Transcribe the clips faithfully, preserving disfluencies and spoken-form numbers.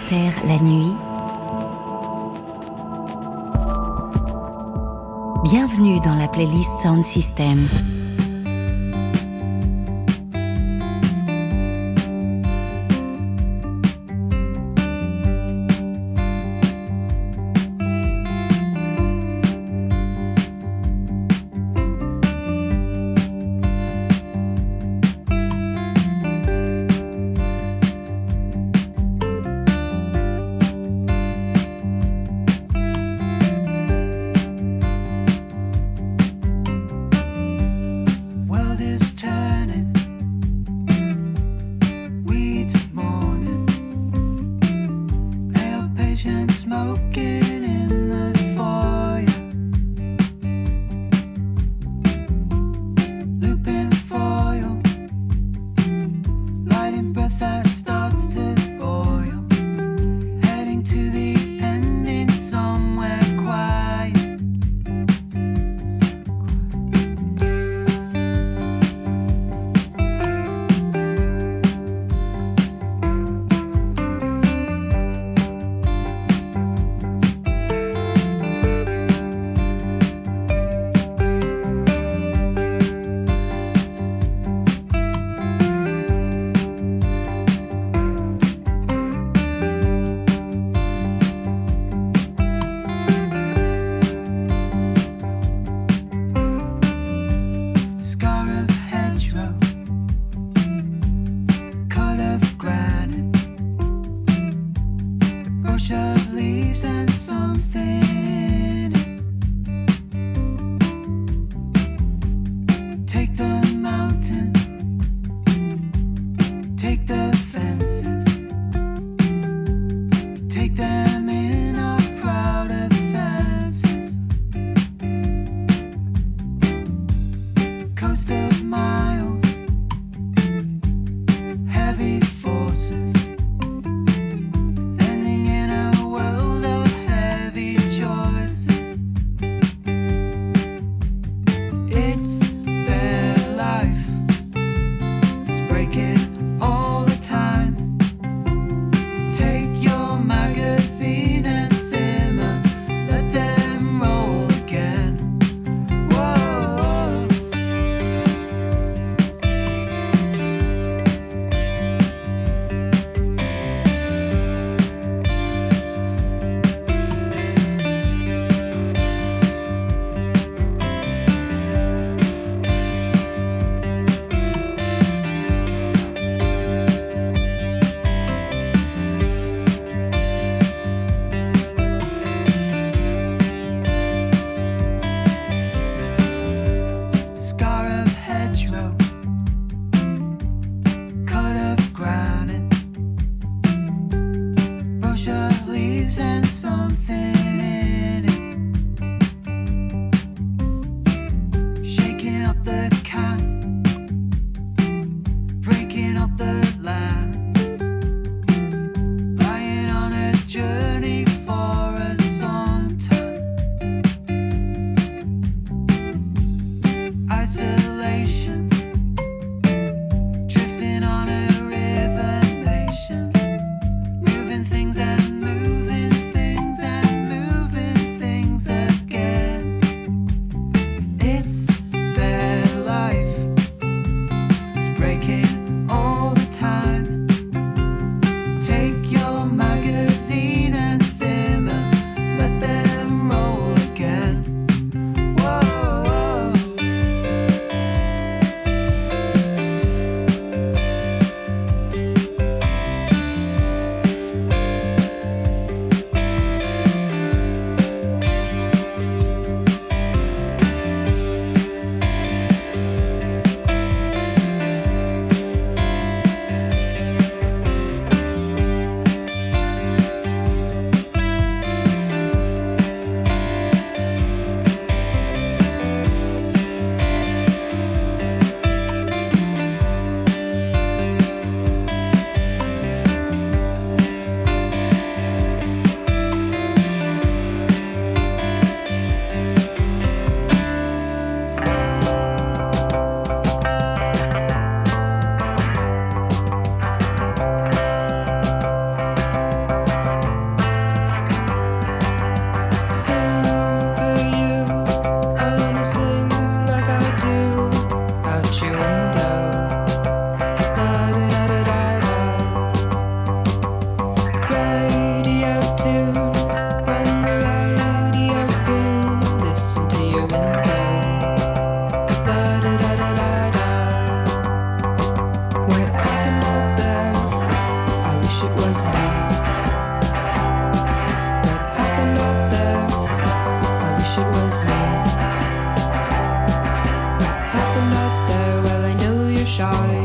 terre la nuit. Bienvenue dans la playlist Sound System.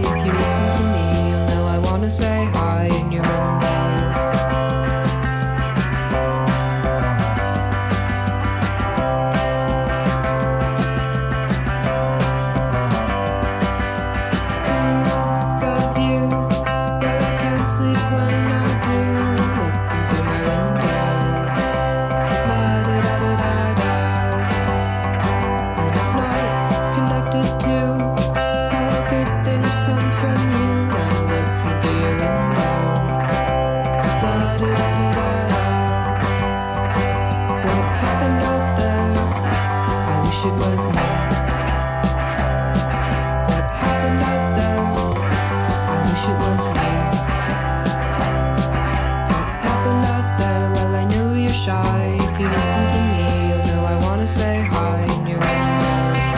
If you listen to me, you'll know I wanna say hi in your window. Think of you, but I can't sleep when I do. Looking through my window, la-da-da-da-da-da. And it's not connected to how good things come from you. I'm looking through your window, la-da-da-da-da-da. What happened out there? I wish it was me. What happened out there? I wish it was me. What happened out there? Well, I know you're shy. If you listen to me, you'll know I wanna say hi in your window.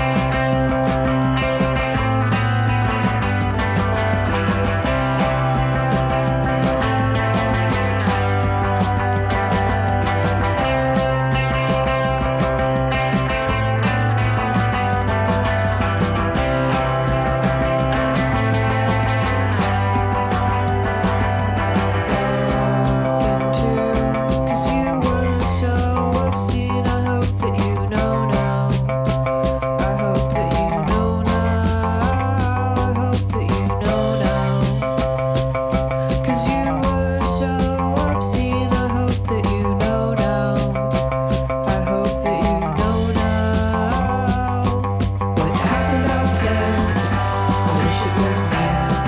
Cause you were so obscene. I hope that you know now. I hope that you know now. I hope that you know now. Cause you were so obscene. I hope that you know now. I hope that you know now. What happened out there? I wish it was me.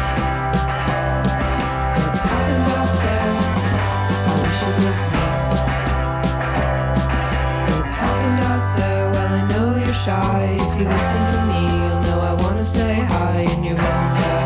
What happened out there? I wish it was me. What happened out there? Well, I know you're shy. If you listen to me, you'll know I wanna say hi in your window.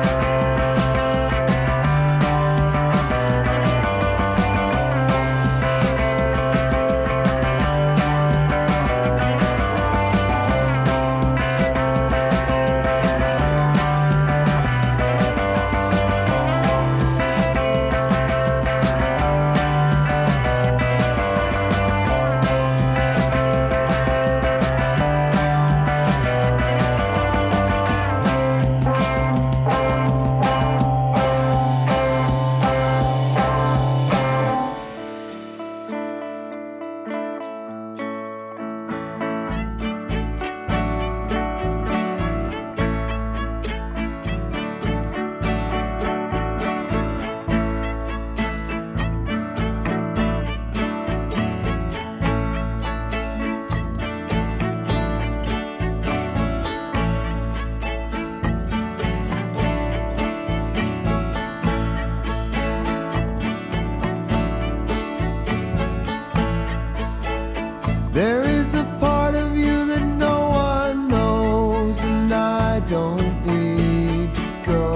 There is a part of you that no one knows, and I don't need to go.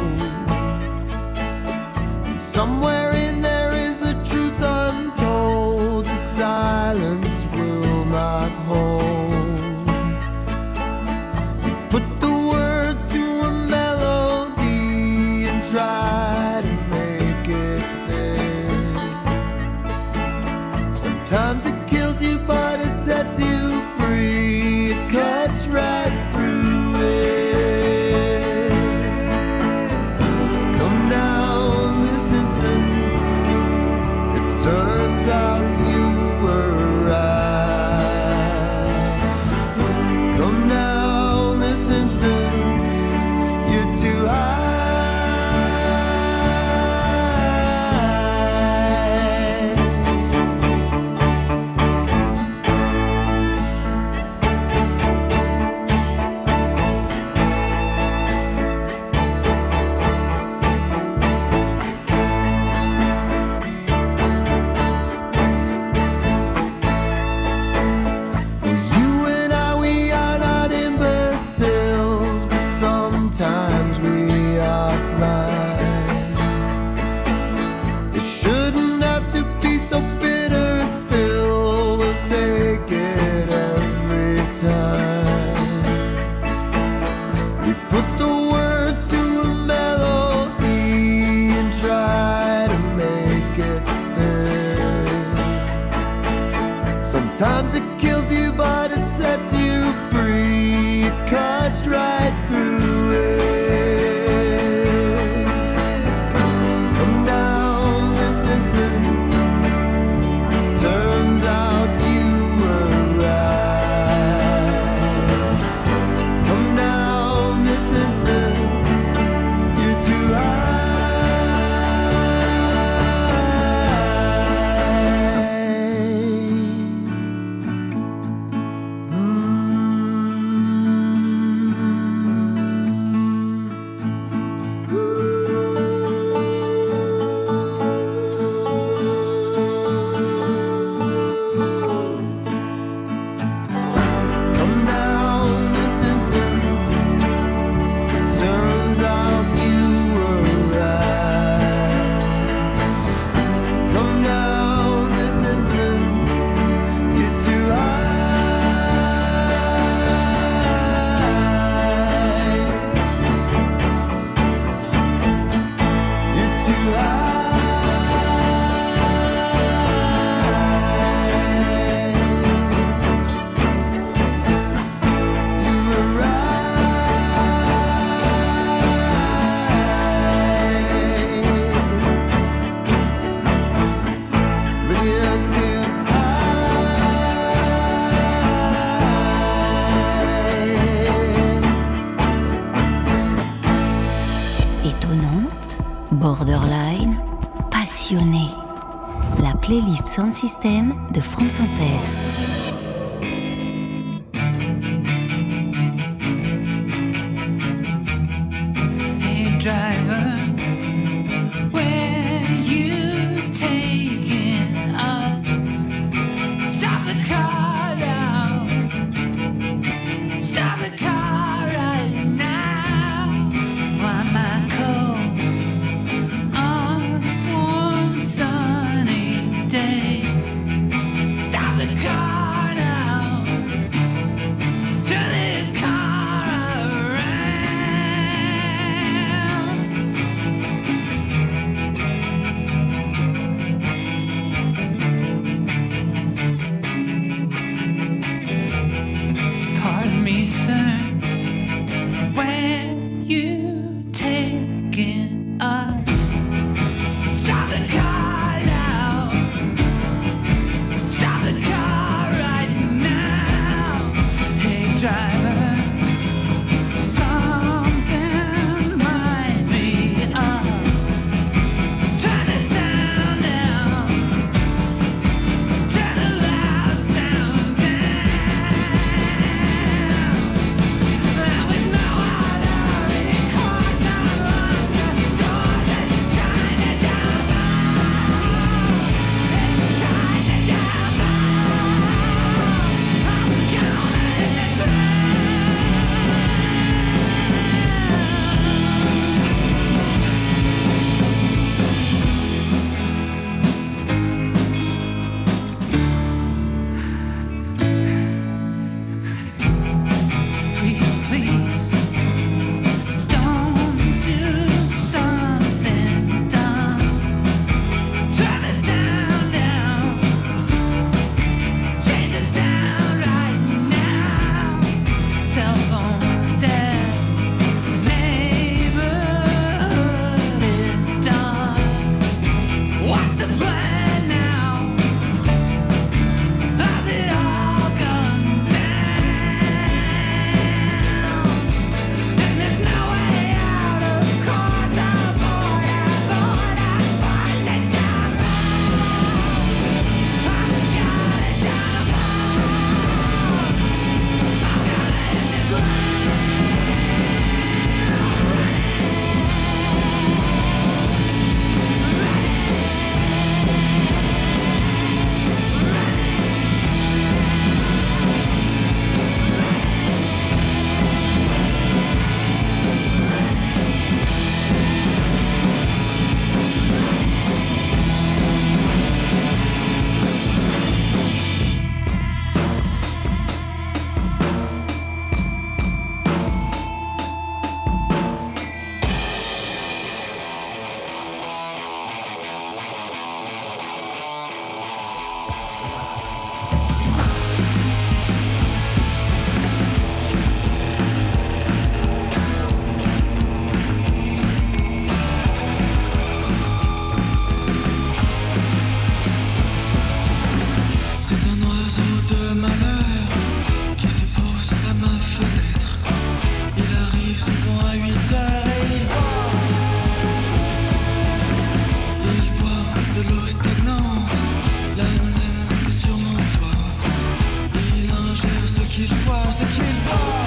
And somewhere in there is a truth untold, and silence will not hold. You put the words to a melody and try to make it fit. Sometimes it kills you, but it sets you free. It cuts right through it. Come down this instant. It turns out you were right. Come down this instant. You're too high. Sometimes we are blind. It shouldn't have to be so bitter. Still, we'll take it every time. We put the words to a melody and try to make it fit. Sometimes it kills you, but it sets you free. It cuts right through it. Borderline, passionné. La playlist Sound System de France Inter. Hey driver, where you taking us? Stop the car now. Stop the car right now. Why am I cold on one sunny day? Stop the car now. Turn this car around. Pardon me, sir, where you taking us? Stop the car now. Stop the car right now. Hey driver, something might be up. Turn the sound down. Turn the loud sound down. And with no other cars unlock the doors. It's time to jump out. It's time to jump out. I'm gonna hit the ground. Please, please, don't do something dumb. Turn the sound down. Change the sound right now. Cell phone's dead. Neighborhood is done. What's the plan now? How's it all gone down? And there's no way out, of course. I thought, I thought I'd find it down. I'm gonna jump out. I'm gonna hit the ground. C'est un oiseau de malheur qui se pose à ma fenêtre. Il arrive souvent à huit heures et il boit. Il boit de l'eau stagnante, la même que sur mon toit. Il ingère ce qu'il voit, ce qu'il voit.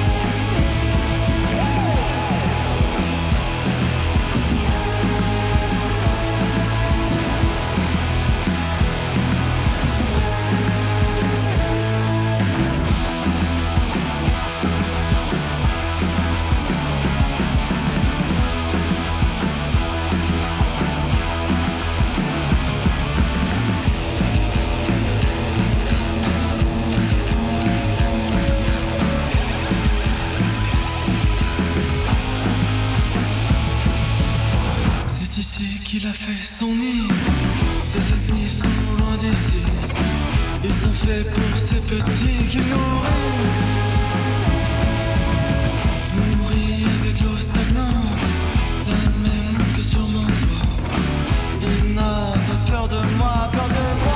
C'est ici qu'il a fait son nid. Ses ennemis sont loin d'ici. Ils sont faits pour ces petits qui nourrissent. Nourris avec l'eau stagnante, la même que sur mon toit. Il n'a pas peur de moi, peur de moi.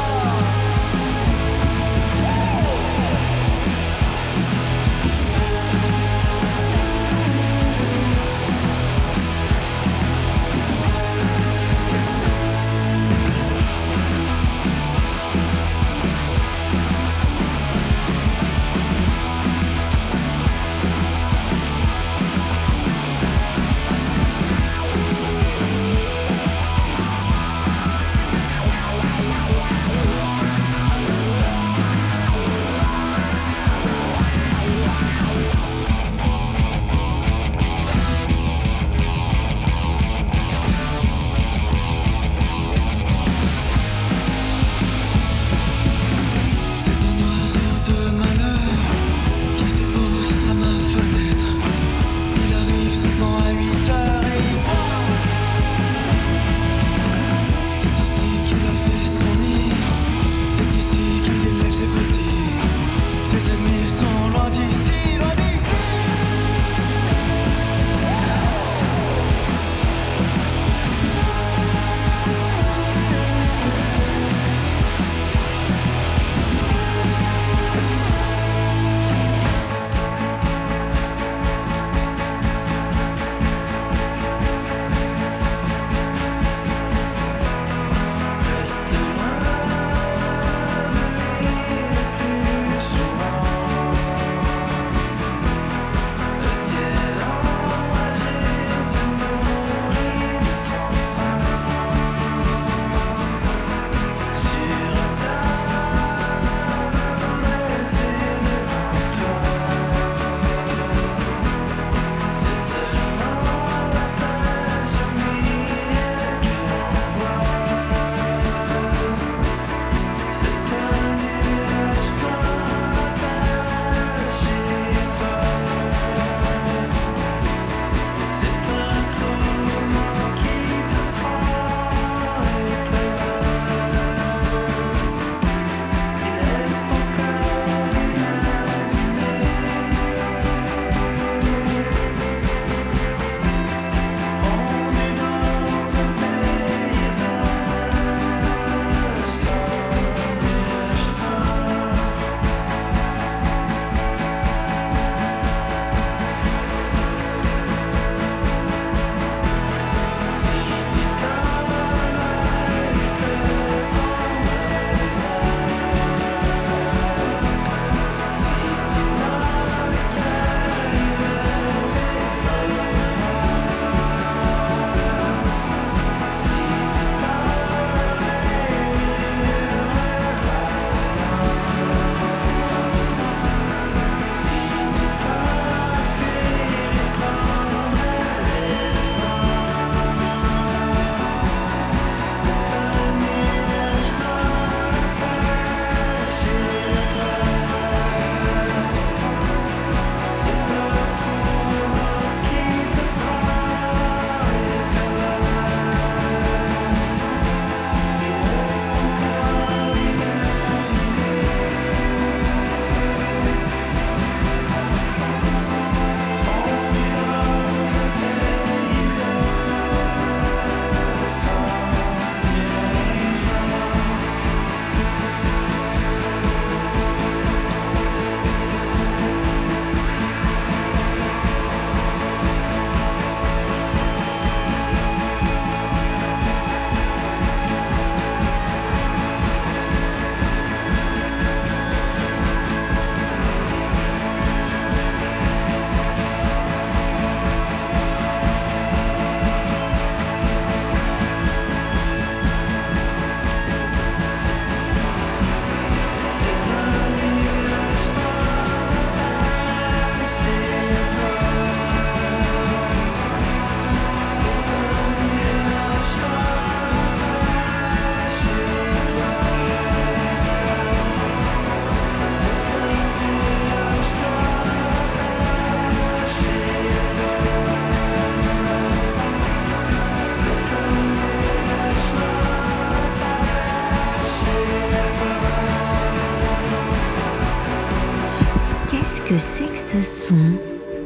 que c'est que ce son?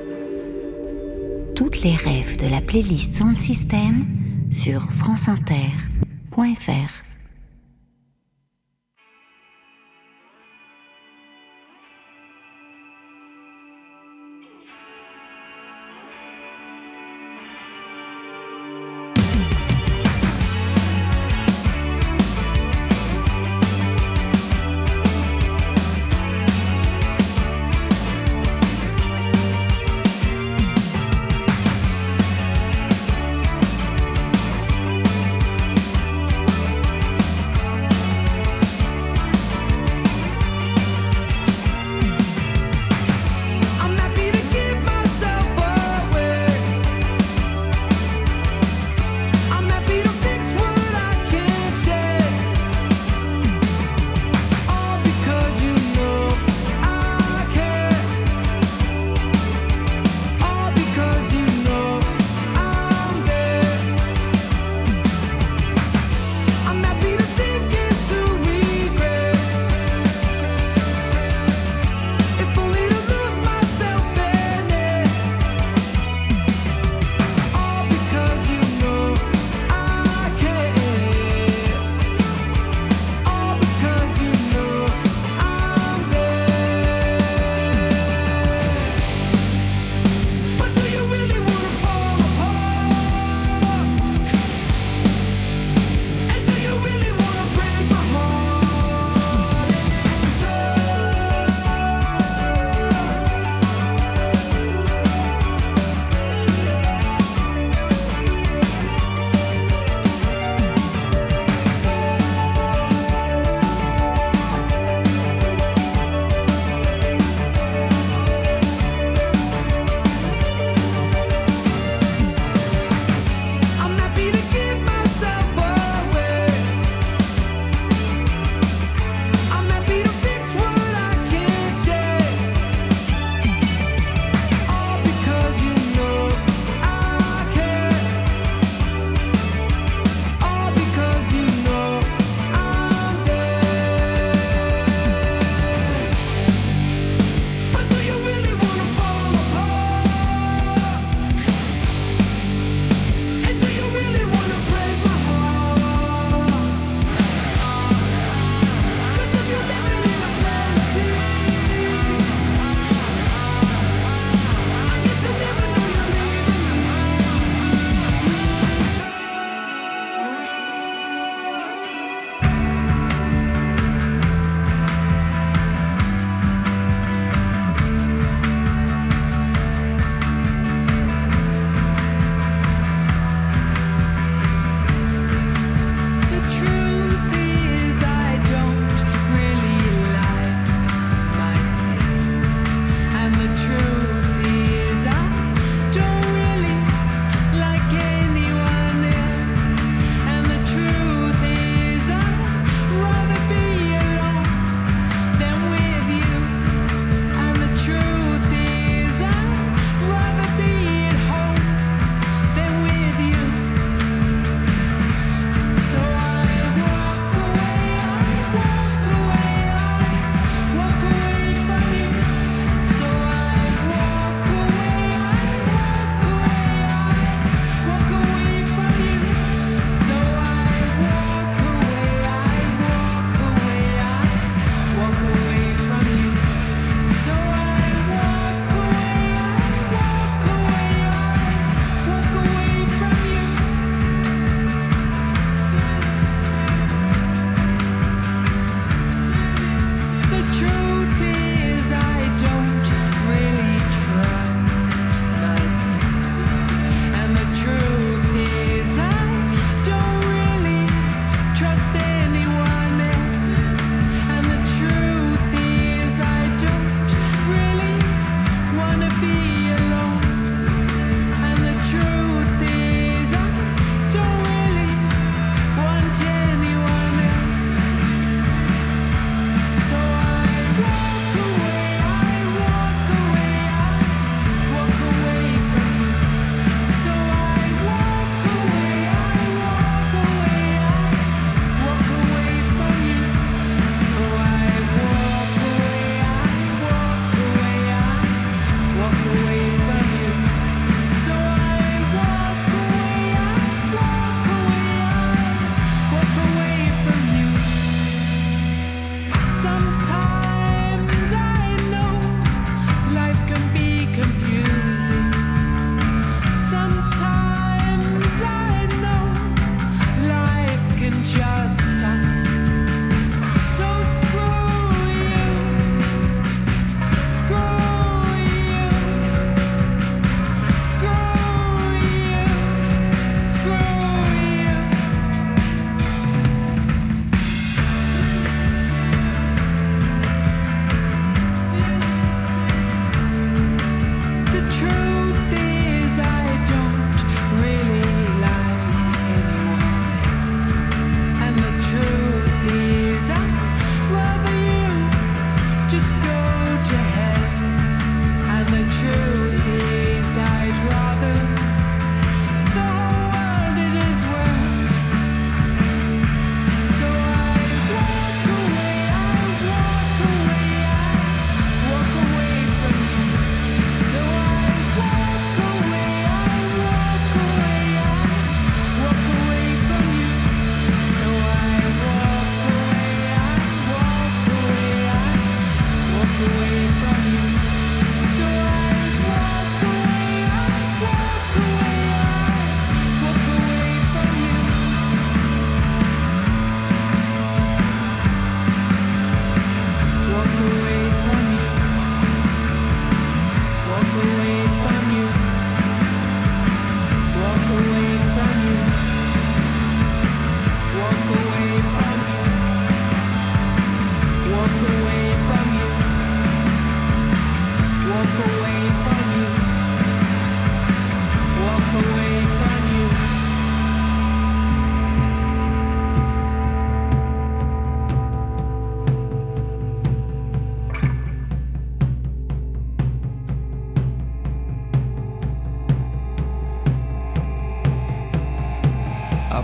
Toutes les refs de la playlist Sound System sur franceinter point f r. Thank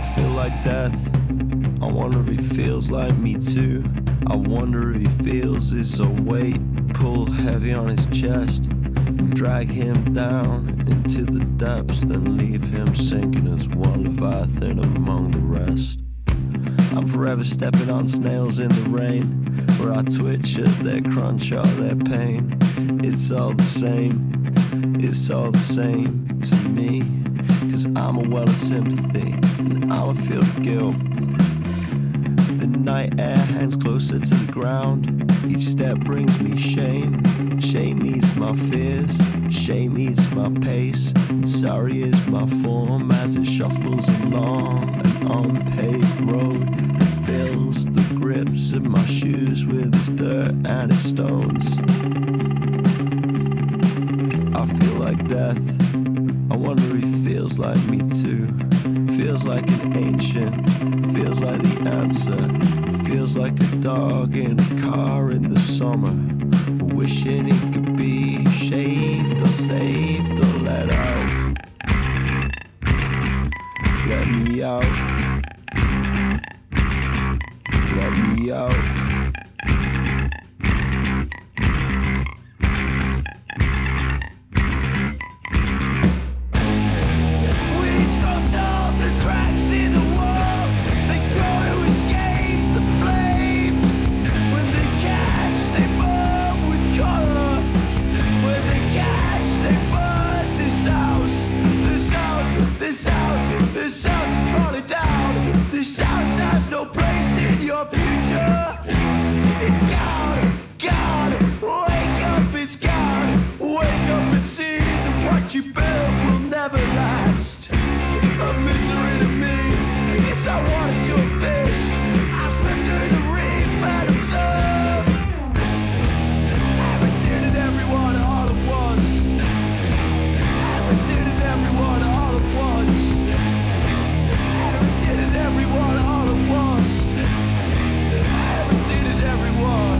feel like death. I wonder if he feels like me too. I wonder if he feels his own weight pull heavy on his chest and drag him down into the depths, then leave him sinking as one leviathan among the rest. I'm forever stepping on snails in the rain, where I twitch at their crunch or their pain. It's all the same, it's all the same to me, 'cause I'm a well of sympathy and I'm a feel of guilt. The night air hangs closer to the ground. Each step brings me shame. Shame eats my fears. Shame eats my pace. Sorry is my form as it shuffles along an unpaved road that fills the grips of my shoes with its dirt and its stones. I feel like death. I wonder if he feels like me too. Feels like an ancient. Feels like the answer. Feels like a dog in a car in the summer, wishing it could be shaved or saved or let out. Let me out. Let me out. This house is falling down. This house has no place in your future. It's gone, gone. Wake up, it's gone. Wake up and see that what you built will never last. A misery to me. Yes, I wanted to a fish. I swim through the reef and observe everything and everyone all at once. Everything and everyone all at once. Everything and everyone all at once. Everything and everyone.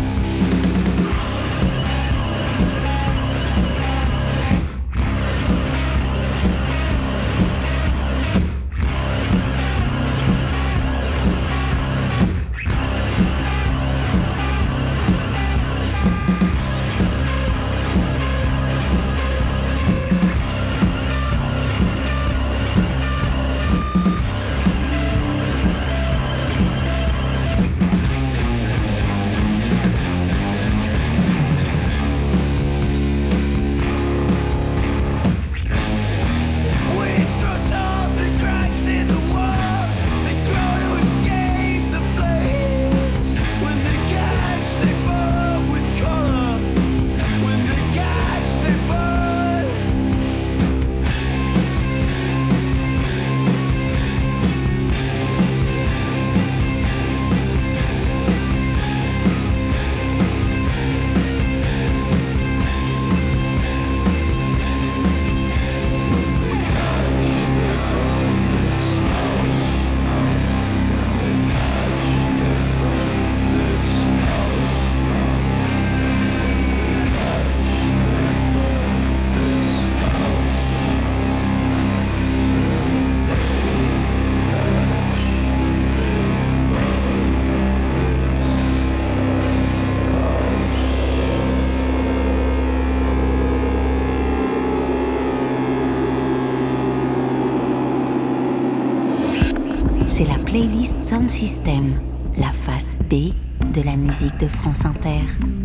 C'est la playlist Sound System, la face B de la musique de France Inter.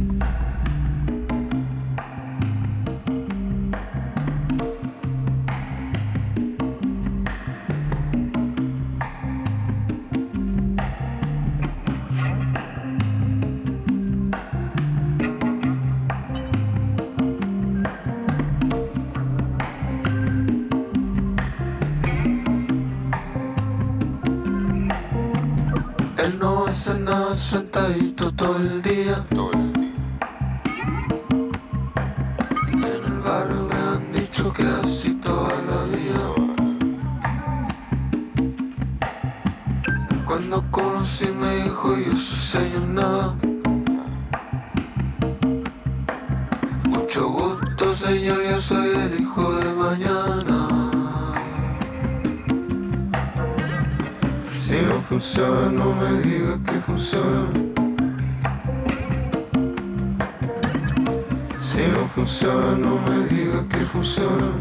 Él no hace nada sentadito todo el día. En el barrio me han dicho que así toda la vida. Cuando conocí me dijo yo soy señor nada. Mucho gusto señor, yo soy el hijo de mañana. Si no funciona, no me digas que funciona. Si no funciona, no me digas que funciona.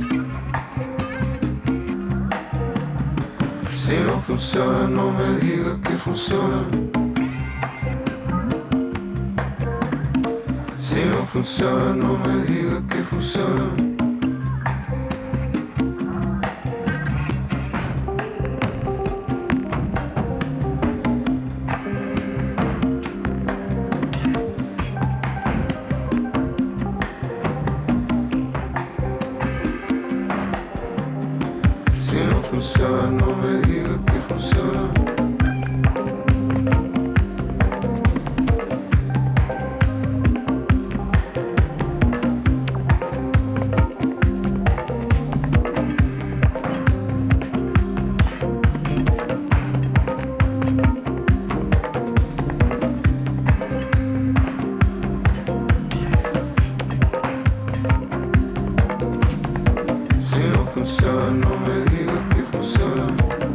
Si no funciona, no me digas que funciona. Si no funciona, no me digas que funciona. Si no funciona, no me digas que funciona. Si no funciona, no me digas que funciona.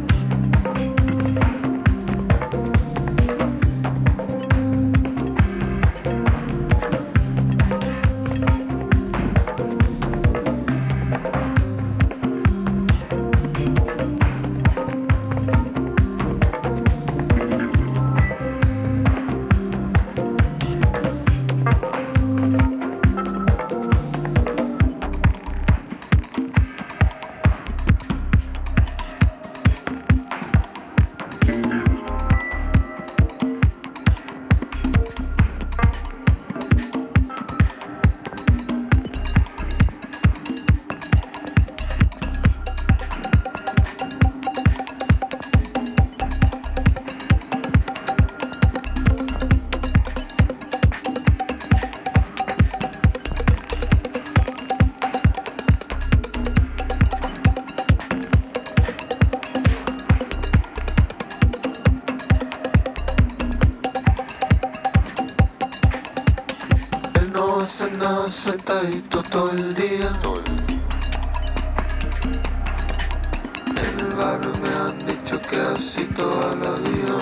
Él no hace nada sentadito todo el día. En el barrio me han dicho que así toda la vida.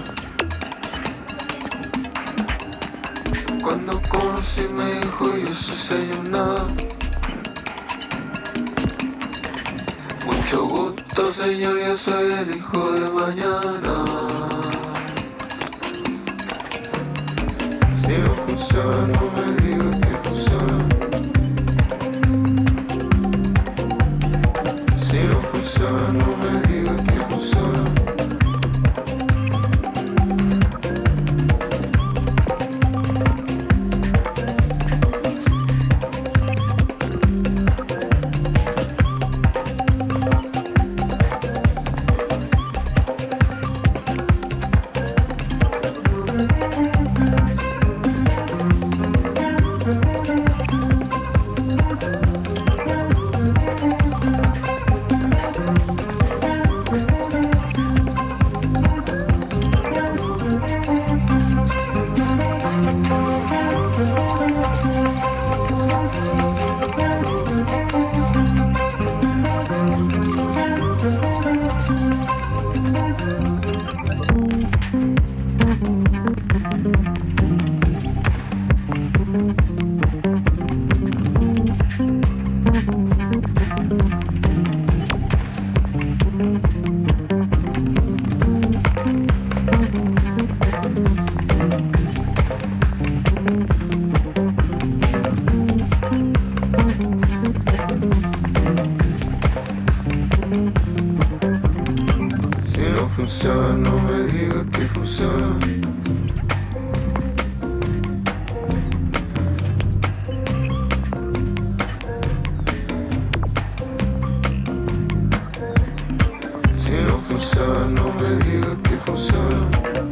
Cuando conocí me dijo yo soy señor nada. Mucho gusto señor, yo soy el hijo de mañana. Si no funciona, no me digas que funciona. Si no funciona, no me digas que funciona. Si no funciona, no me digas que funciona. Si no funciona, no me digas que funciona.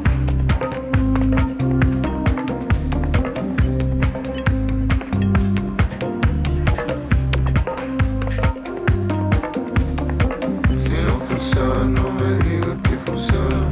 Si no funciona, no me digas que funciona.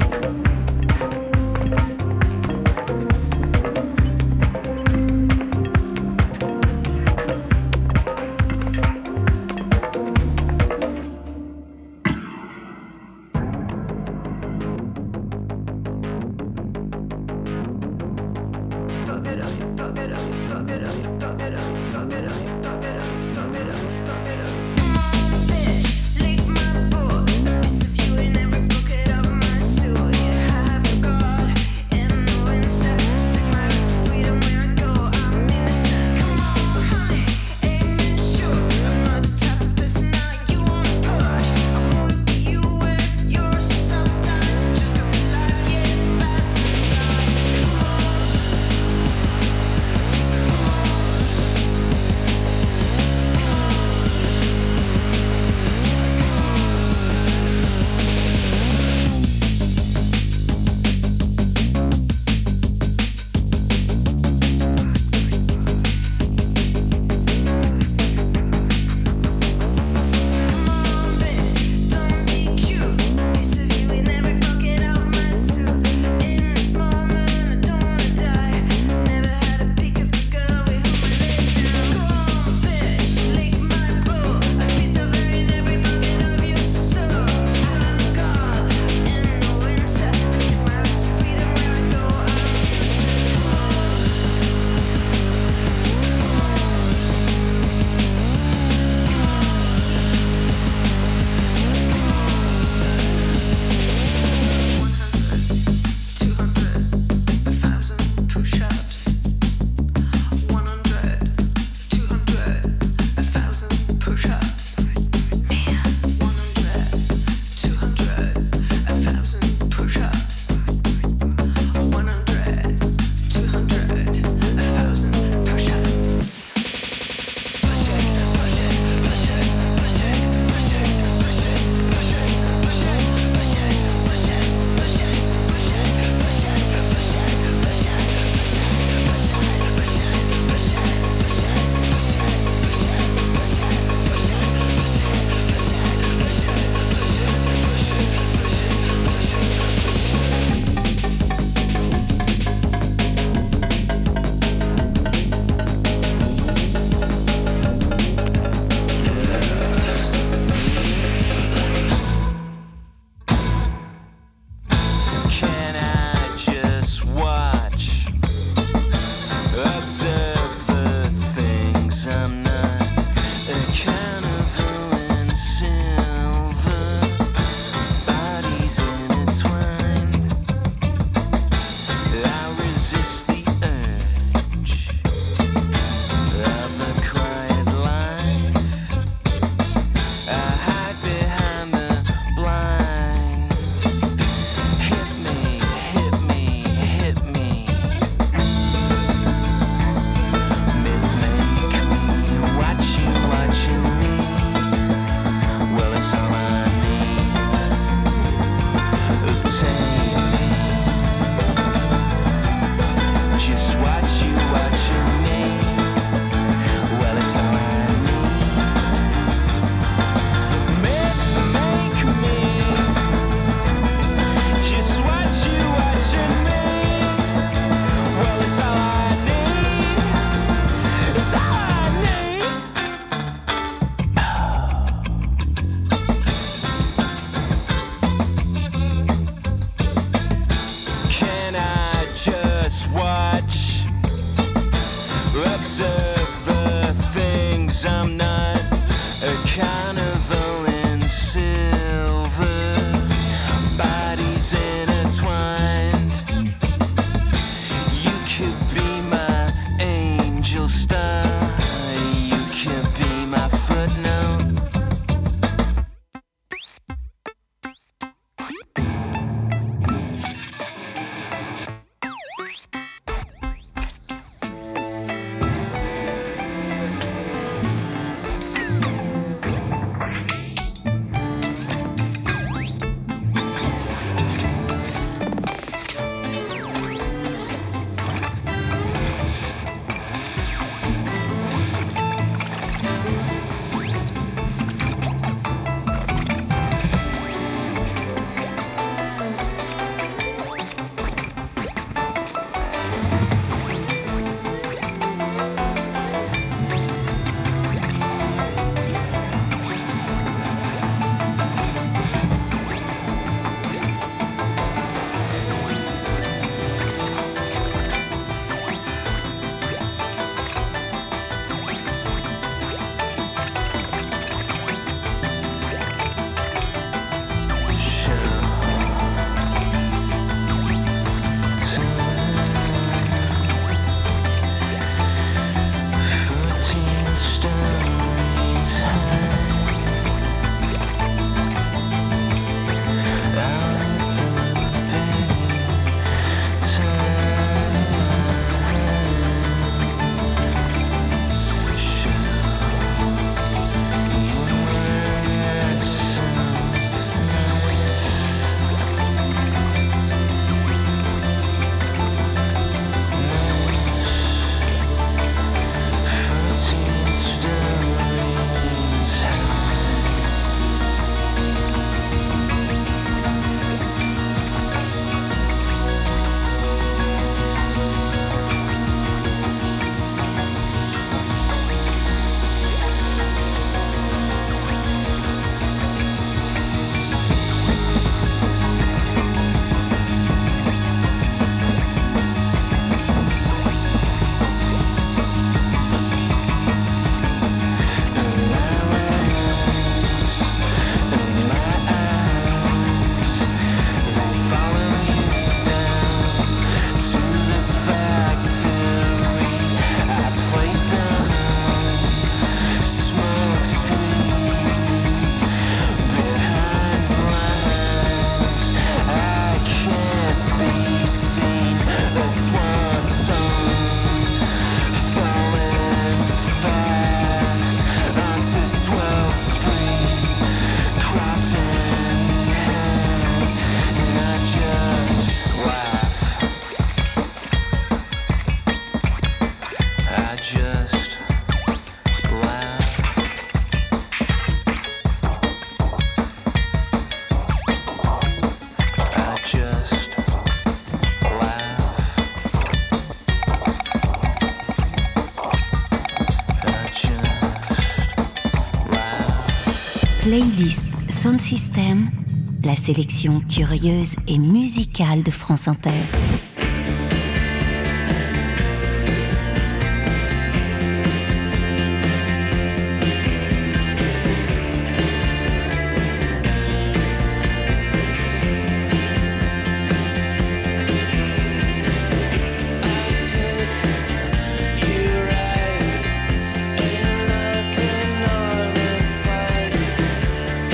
playlist Sound System, la sélection curieuse et musicale de France Inter.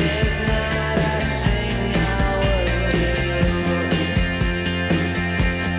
There's not a thing I would do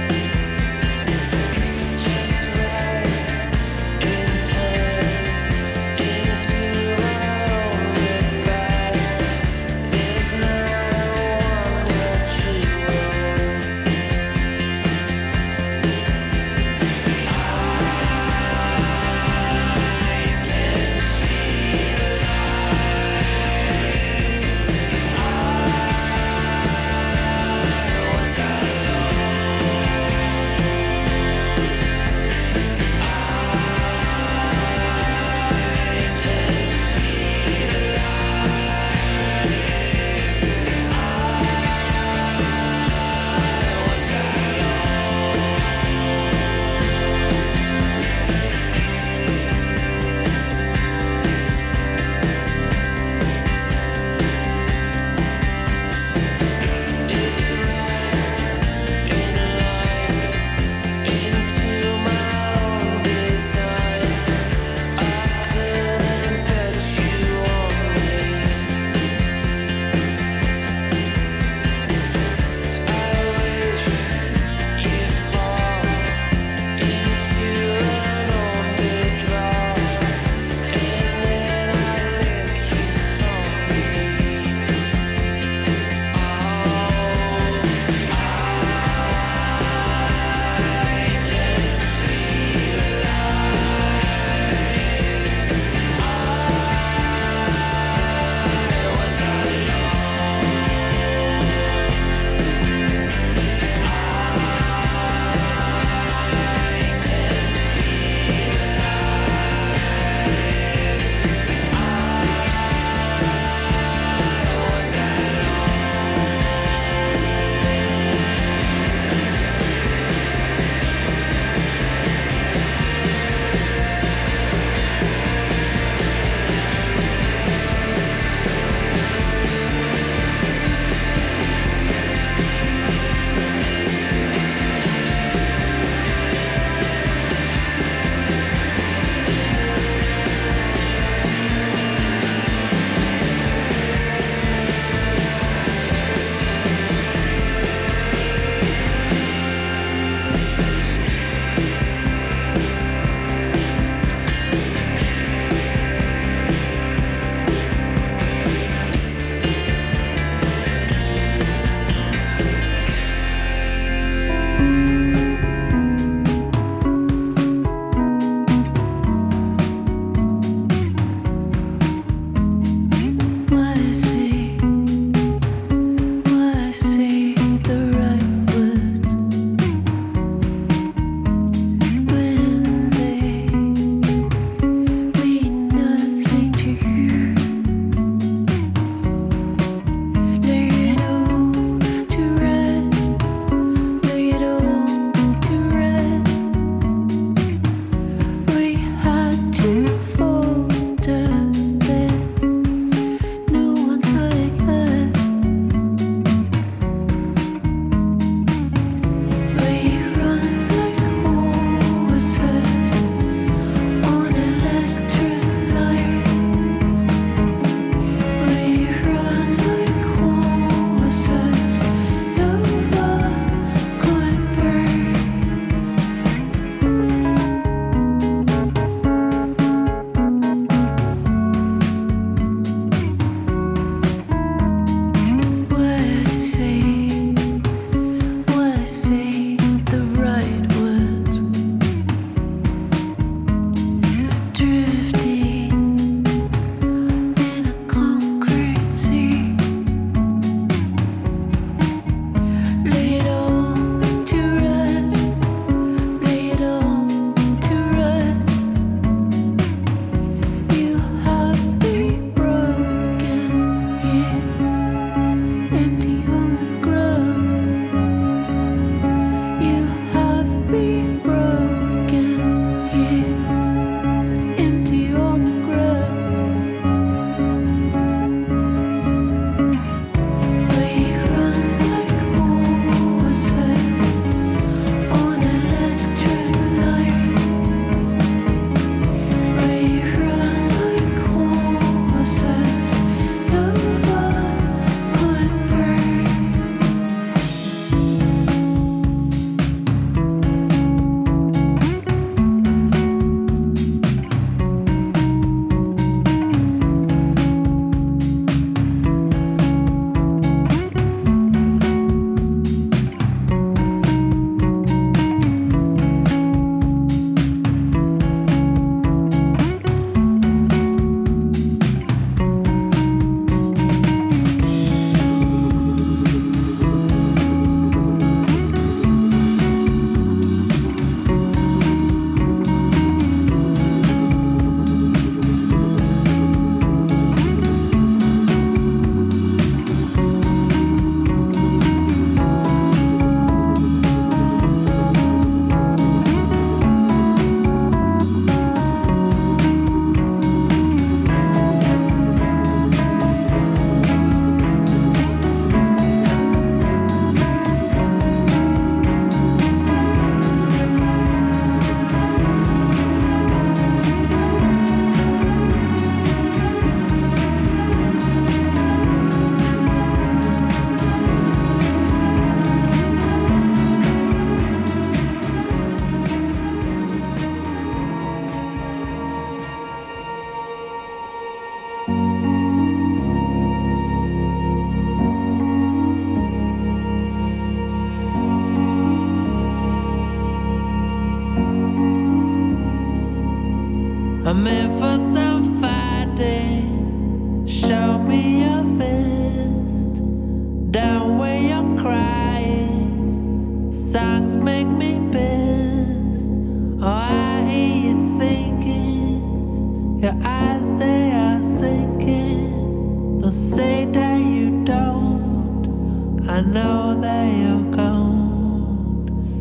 songs make me best. Oh, I hear you thinking, your eyes they are sinking. Don't say that you don't, I know that you're gone.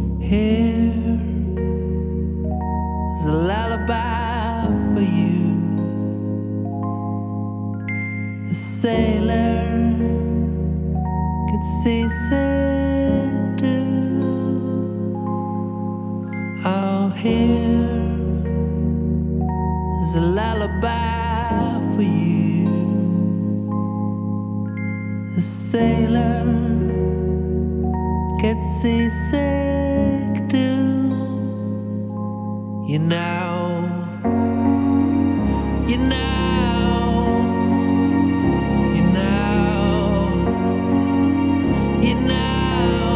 Here's a lullaby for you. The sailor could see seasick too. Oh, here's a lullaby for you. The sailor gets seasick too. You know, you know, you know, you know.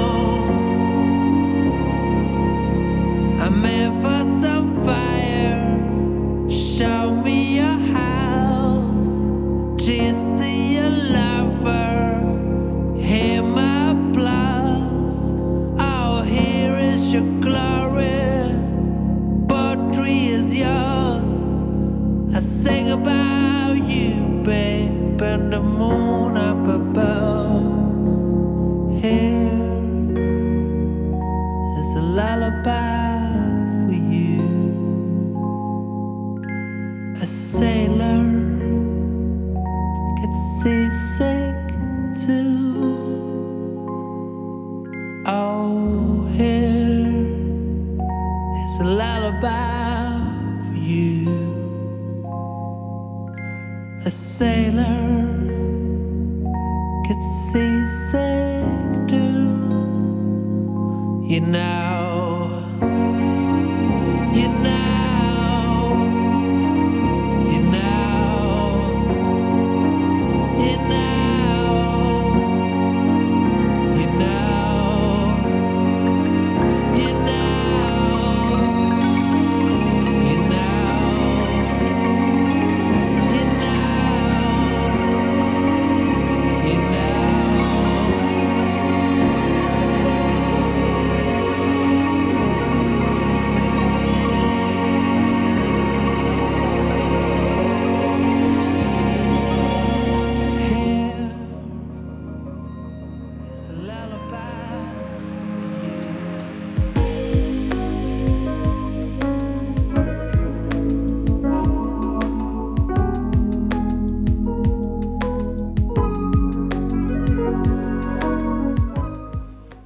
I'm in for some fire. Show me your house. Cheers to your lover. Hear my applause. Oh, here is your glory. Poetry is yours. I sing about you, babe, and the moon up above. Here is a lullaby for you. A sailor gets seasick too. Oh, here is a lullaby for you. A sailor gets seasick too. You know, you know, you know, you know, you know, you know, you know, you know, you know. Here is a lullaby.